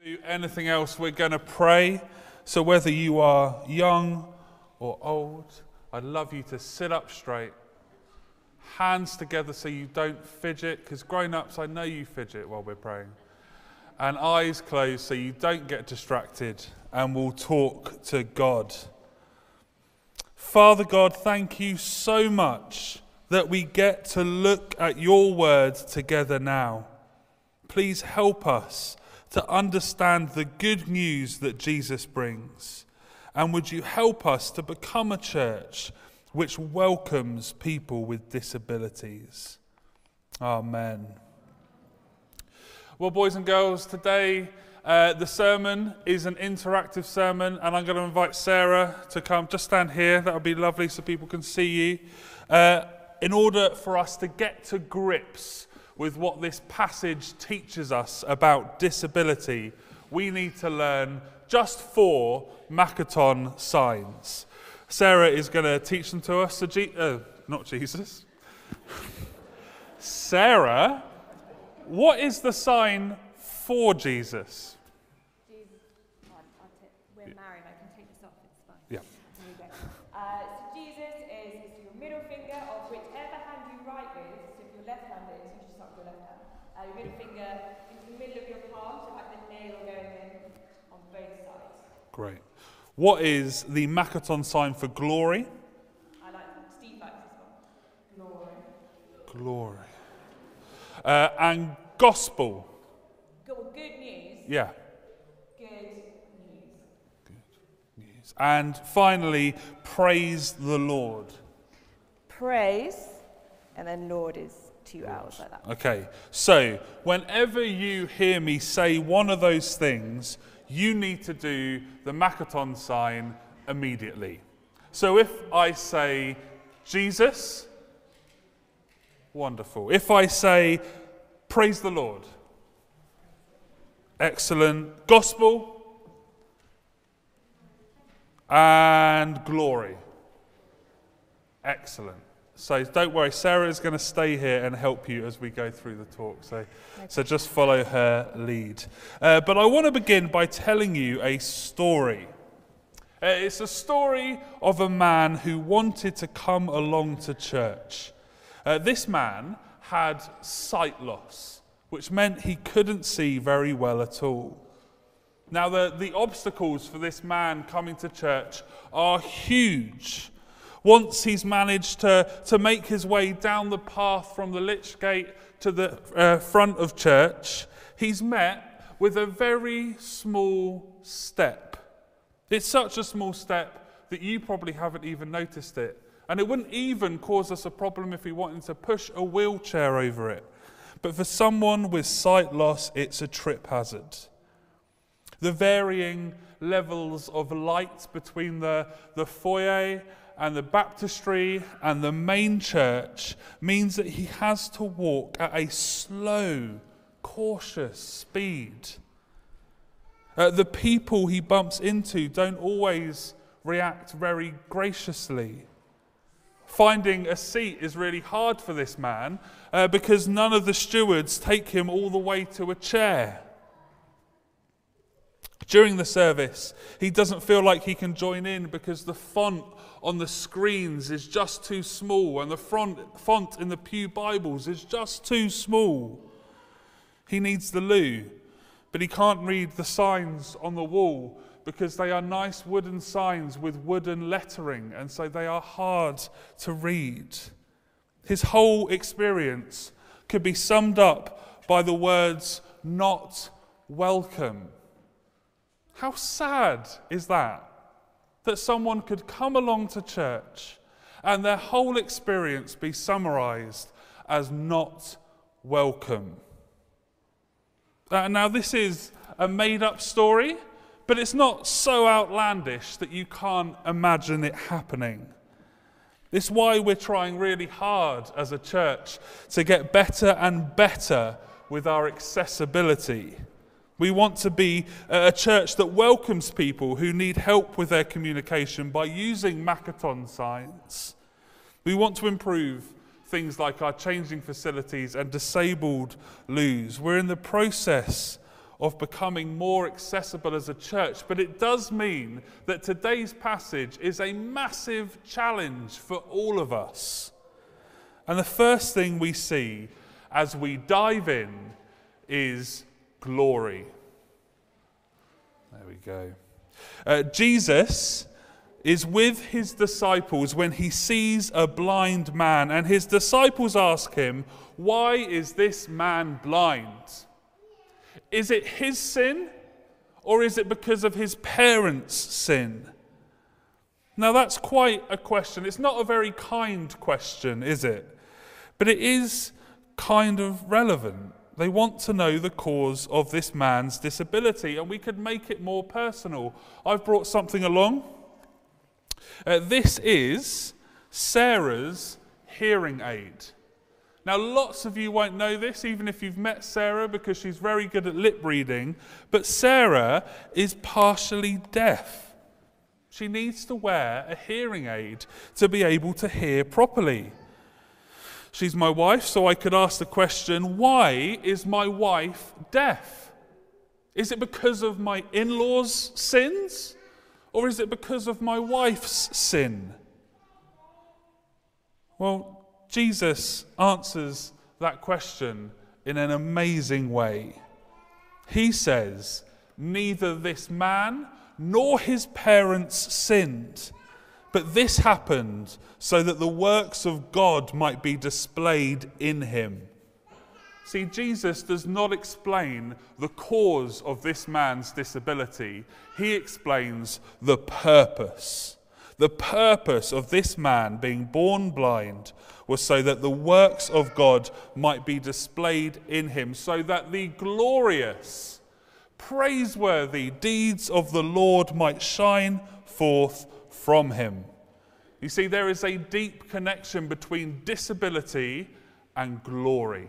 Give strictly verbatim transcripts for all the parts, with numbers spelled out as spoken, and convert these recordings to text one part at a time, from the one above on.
Do anything else, we're going to pray. So whether you are young or old, I'd love you to sit up straight, hands together so you don't fidget, because grown-ups, I know you fidget while we're praying, and eyes closed so you don't get distracted, and we'll talk to God. Father God, thank you so much that we get to look at your word together now. Please help us to understand the good news that Jesus brings. And would you help us to become a church which welcomes people with disabilities? Amen. Well, boys and girls, today uh, the sermon is an interactive sermon, and I'm going to invite Sarah to come. Just stand here, that would be lovely so people can see you. Uh, in order for us to get to grips with what this passage teaches us about disability, we need to learn just four Makaton signs. Sarah is going to teach them to us. So G- uh, not Jesus. Sarah, what is the sign for Jesus? Jesus, oh, I'll t- we're married, I can take this off, it's fine. Yeah. There you go. Uh, so Jesus is, is your middle finger of whichever hand you write with. So if you're left-handed, you should start with your left hand. Uh, your middle finger into the middle of your palm, so like the nail going in on both sides. Great. What is the Makaton sign for glory? I like Steve likes this one. Glory. Glory. Uh, and gospel. Go, good news. Yeah. Good news. Good news. And finally, praise the Lord. Praise, and then Lord is two hours like that. Okay, so whenever you hear me say one of those things, you need to do the Makaton sign immediately. So if I say Jesus, wonderful. If I say praise the Lord, excellent. Gospel and glory, excellent. So don't worry, Sarah is going to stay here and help you as we go through the talk. So, okay. so just follow her lead. Uh, but I want to begin by telling you a story. Uh, it's a story of a man who wanted to come along to church. Uh, this man had sight loss, which meant he couldn't see very well at all. Now, the, the obstacles for this man coming to church are huge. Once he's managed to, to make his way down the path from the Lich Gate to the uh, front of church, he's met with a very small step. It's such a small step that you probably haven't even noticed it. And it wouldn't even cause us a problem if we wanted to push a wheelchair over it. But for someone with sight loss, it's a trip hazard. The varying levels of light between the, the foyer and the baptistry and the main church means that he has to walk at a slow, cautious speed. Uh, the people he bumps into don't always react very graciously. Finding a seat is really hard for this man uh, because none of the stewards take him all the way to a chair. During the service, he doesn't feel like he can join in because the font on the screens is just too small and the front, font in the pew Bibles is just too small. He needs the loo, but he can't read the signs on the wall because they are nice wooden signs with wooden lettering, and so they are hard to read. His whole experience could be summed up by the words, "not welcome." How sad is that? That someone could come along to church and their whole experience be summarized as not welcome. Uh, now, this is a made-up story, but it's not so outlandish that you can't imagine it happening. It's why we're trying really hard as a church to get better and better with our accessibility. We want to be a church that welcomes people who need help with their communication by using Makaton signs. We want to improve things like our changing facilities and disabled loos. We're in the process of becoming more accessible as a church, but it does mean that today's passage is a massive challenge for all of us. And the first thing we see as we dive in is glory. There we go. Uh, Jesus is with his disciples when he sees a blind man, and his disciples ask him, "Why is this man blind? Is it his sin, or is it because of his parents' sin?" Now that's quite a question. It's not a very kind question, is it? But it is kind of relevant. They want to know the cause of this man's disability, and we could make it more personal. I've brought something along. Uh, this is Sarah's hearing aid. Now, lots of you won't know this, even if you've met Sarah, because she's very good at lip reading, but Sarah is partially deaf. She needs to wear a hearing aid to be able to hear properly. She's my wife, so I could ask the question, why is my wife deaf? Is it because of my in-laws' sins? Or is it because of my wife's sin? Well, Jesus answers that question in an amazing way. He says, neither this man nor his parents sinned, but this happened so that the works of God might be displayed in him. See, Jesus does not explain the cause of this man's disability. He explains the purpose. The purpose of this man being born blind was so that the works of God might be displayed in him, so that the glorious, praiseworthy deeds of the Lord might shine forth from him. You see, there is a deep connection between disability and glory.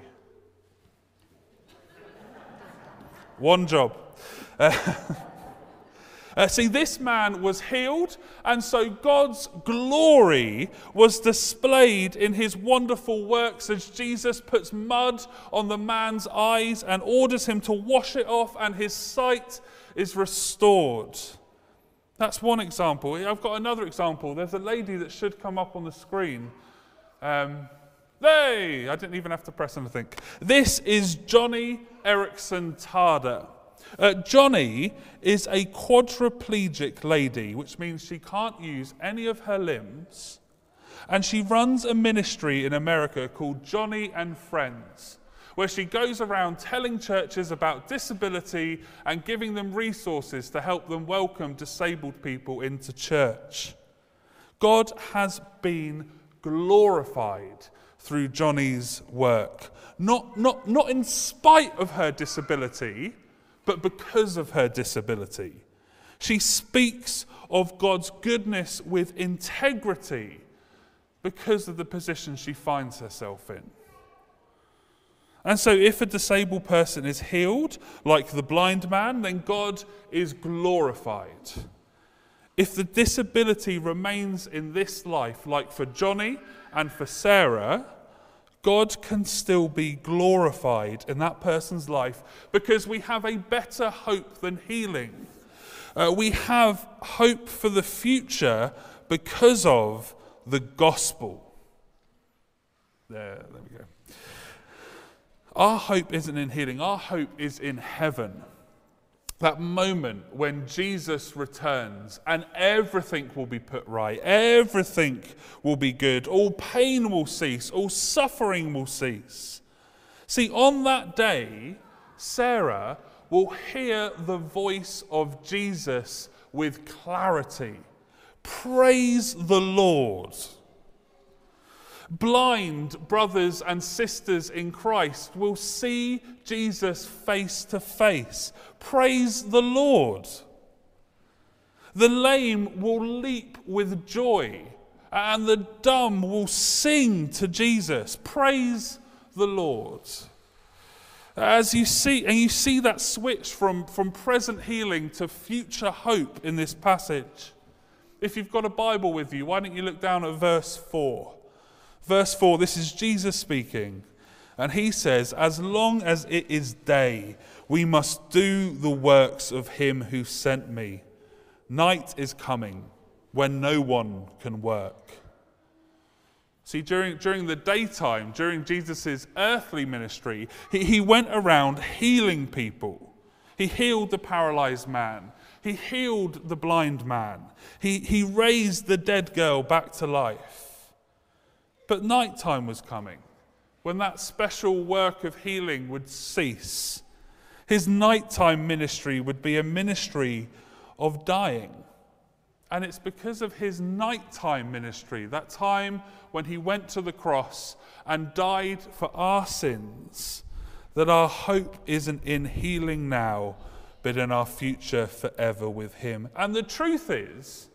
One job. Uh, uh, see, this man was healed, and so God's glory was displayed in his wonderful works as Jesus puts mud on the man's eyes and orders him to wash it off, and his sight is restored. That's one example. I've got another example. There's a lady that should come up on the screen. Um, Hey, I didn't even have to press anything. This is Johnny Erickson Tada. Uh, Johnny is a quadriplegic lady, which means she can't use any of her limbs. And she runs a ministry in America called Johnny and Friends, where she goes around telling churches about disability and giving them resources to help them welcome disabled people into church. God has been glorified through Johnny's work. Not, not, not in spite of her disability, but because of her disability. She speaks of God's goodness with integrity because of the position she finds herself in. And so if a disabled person is healed, like the blind man, then God is glorified. If the disability remains in this life, like for Johnny and for Sarah, God can still be glorified in that person's life because we have a better hope than healing. Uh, we have hope for the future because of the gospel. There, there we go. Our hope isn't in healing. Our hope is in heaven. That moment when Jesus returns and everything will be put right, everything will be good, all pain will cease, all suffering will cease. See, on that day, Sarah will hear the voice of Jesus with clarity. Praise the Lord. Blind brothers and sisters in Christ will see Jesus face to face. Praise the Lord. The lame will leap with joy, and the dumb will sing to Jesus. Praise the Lord. As you see, and you see that switch from, from present healing to future hope in this passage. If you've got a Bible with you, why don't you look down at verse four? Verse four, this is Jesus speaking. And he says, as long as it is day, we must do the works of him who sent me. Night is coming when no one can work. See, during, during the daytime, during Jesus' earthly ministry, he, he went around healing people. He healed the paralyzed man. He healed the blind man. He, he raised the dead girl back to life. But nighttime was coming, when that special work of healing would cease. His nighttime ministry would be a ministry of dying. And it's because of his nighttime ministry, that time when he went to the cross and died for our sins, that our hope isn't in healing now, but in our future forever with him. And the truth is,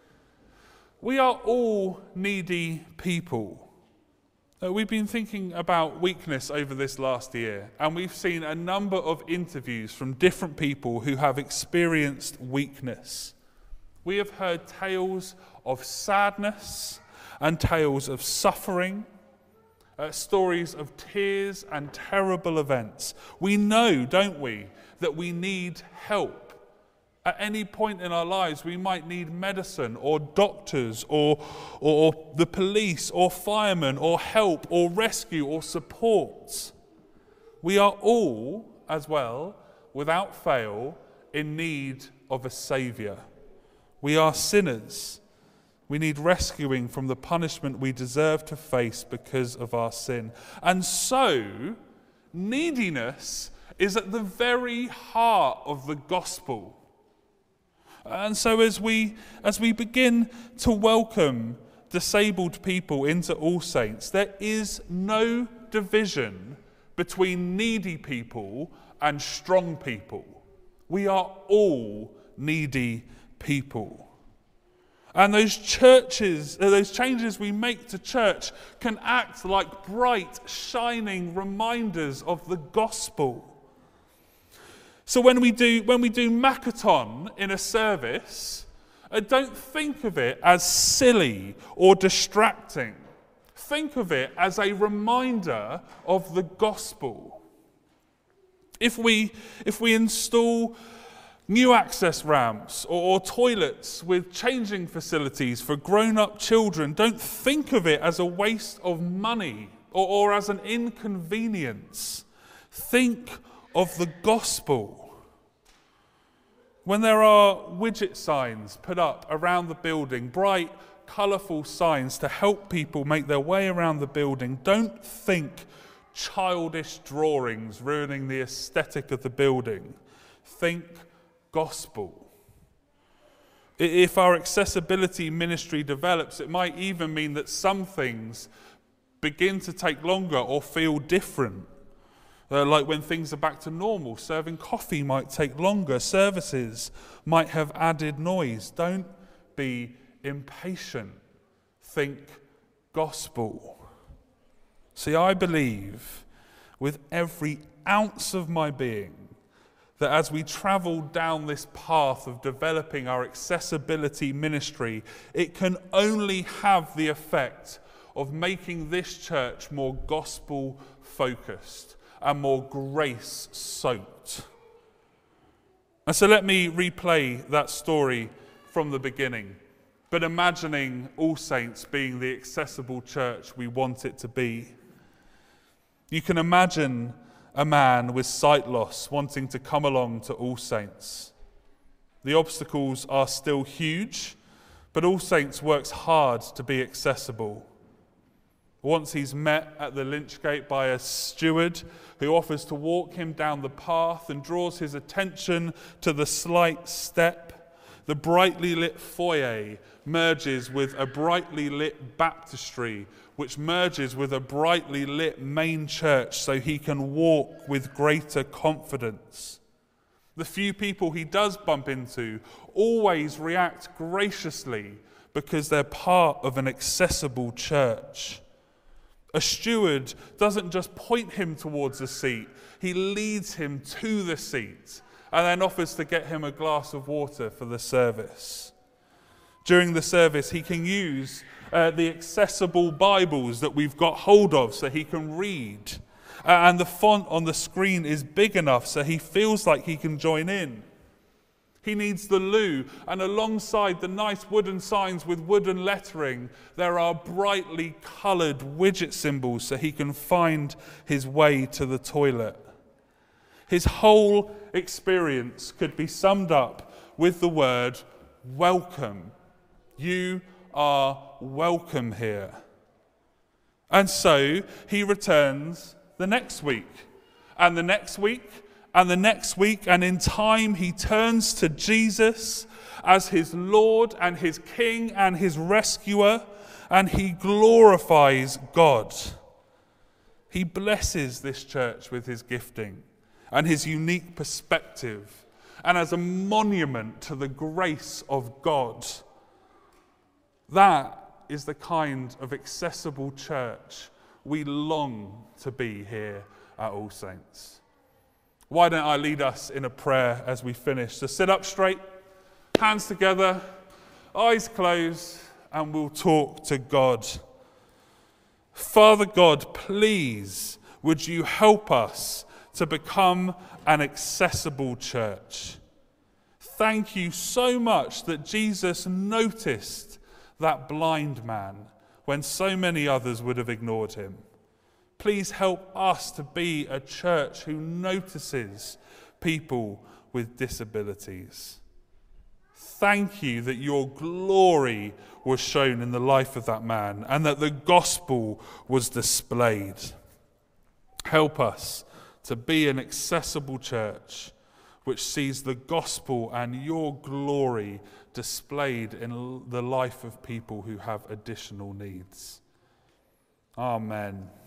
we are all needy people. Uh, we've been thinking about weakness over this last year, and we've seen a number of interviews from different people who have experienced weakness. We have heard tales of sadness and tales of suffering, uh, stories of tears and terrible events. We know, don't we, that we need help. At any point in our lives, we might need medicine or doctors or, or, or the police or firemen or help or rescue or support. We are all, as well, without fail, in need of a saviour. We are sinners. We need rescuing from the punishment we deserve to face because of our sin. And so, neediness is at the very heart of the gospel. And so as we as we begin to welcome disabled people into All Saints, there is no division between needy people and strong people. We are all needy people. And those churches, those changes we make to church can act like bright, shining reminders of the gospel. So when we do when we do Makaton in a service, uh, don't think of it as silly or distracting. Think of it as a reminder of the gospel. If we if we install new access ramps or, or toilets with changing facilities for grown-up children, don't think of it as a waste of money or, or as an inconvenience. Think of the gospel. When there are widget signs put up around the building, bright, colourful signs to help people make their way around the building, don't think childish drawings ruining the aesthetic of the building. Think gospel. If our accessibility ministry develops, it might even mean that some things begin to take longer or feel different. Uh, like when things are back to normal, serving coffee might take longer, services might have added noise. Don't be impatient. Think gospel. See, I believe with every ounce of my being that as we travel down this path of developing our accessibility ministry, it can only have the effect of making this church more gospel-focused and more grace-soaked. And so let me replay that story from the beginning, but imagining All Saints being the accessible church we want it to be. You can imagine a man with sight loss wanting to come along to All Saints. The obstacles are still huge, but All Saints works hard to be accessible. Once he's met at the lynch gate by a steward who offers to walk him down the path and draws his attention to the slight step, the brightly lit foyer merges with a brightly lit baptistry, which merges with a brightly lit main church so he can walk with greater confidence. The few people he does bump into always react graciously because they're part of an accessible church. A steward doesn't just point him towards a seat, he leads him to the seat and then offers to get him a glass of water for the service. During the service, he can use uh, the accessible Bibles that we've got hold of so he can read. and the font on the screen is big enough so he feels like he can join in. He needs the loo, and alongside the nice wooden signs with wooden lettering, there are brightly coloured widget symbols so he can find his way to the toilet. His whole experience could be summed up with the word welcome. You are welcome here. And so he returns the next week, and the next week, and the next week, and in time he turns to Jesus as his Lord and his King and his rescuer, and he glorifies God. He blesses this church with his gifting and his unique perspective, and as a monument to the grace of God. That is the kind of accessible church we long to be here at All Saints. Why don't I lead us in a prayer as we finish? So sit up straight, hands together, eyes closed, and we'll talk to God. Father God, please, would you help us to become an accessible church? Thank you so much that Jesus noticed that blind man when so many others would have ignored him. Please help us to be a church who notices people with disabilities. Thank you that your glory was shown in the life of that man and that the gospel was displayed. Help us to be an accessible church which sees the gospel and your glory displayed in the life of people who have additional needs. Amen.